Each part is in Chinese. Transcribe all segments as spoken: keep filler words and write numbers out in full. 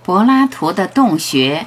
柏拉图的洞穴。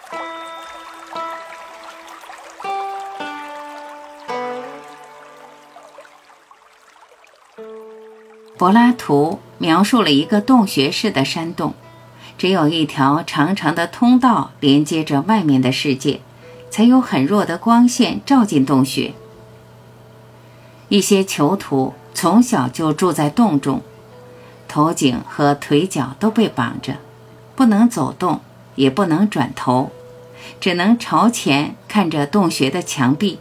柏拉图描述了一个洞穴式的山洞，只有一条长长的通道连接着外面的世界，才有很弱的光线照进洞穴。一些囚徒从小就住在洞中，头颈和腿脚都被绑着，不能走动，也不能转头，只能朝前看着洞穴的墙壁。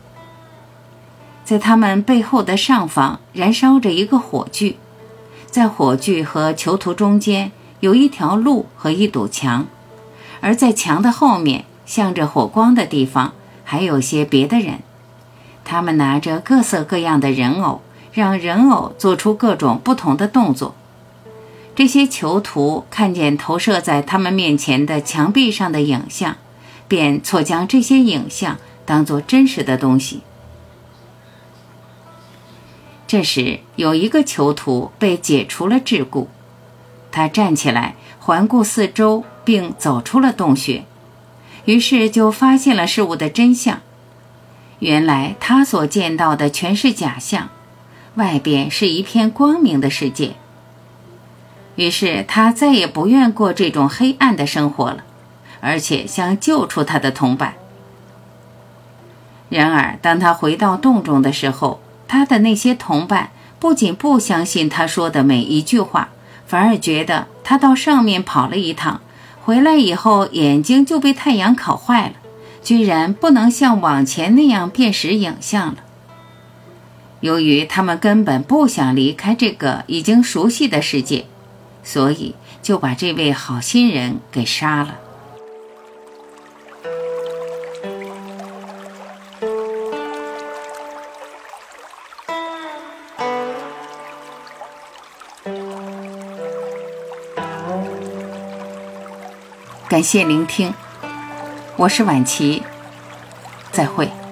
在他们背后的上方燃烧着一个火炬，在火炬和囚徒中间有一条路和一堵墙，而在墙的后面向着火光的地方还有些别的人，他们拿着各色各样的人偶，让人偶做出各种不同的动作。这些囚徒看见投射在他们面前的墙壁上的影像，便错将这些影像当作真实的东西。这时有一个囚徒被解除了桎梏，他站起来环顾四周，并走出了洞穴，于是就发现了事物的真相。原来他所见到的全是假象，外边是一片光明的世界。于是他再也不愿过这种黑暗的生活了，而且想救出他的同伴。然而当他回到洞中的时候，他的那些同伴不仅不相信他说的每一句话，反而觉得他到上面跑了一趟，回来以后眼睛就被太阳烤坏了，居然不能像往前那样辨识影像了。由于他们根本不想离开这个已经熟悉的世界，所以就把这位好心人给杀了。感谢聆听，我是婉琪，再会。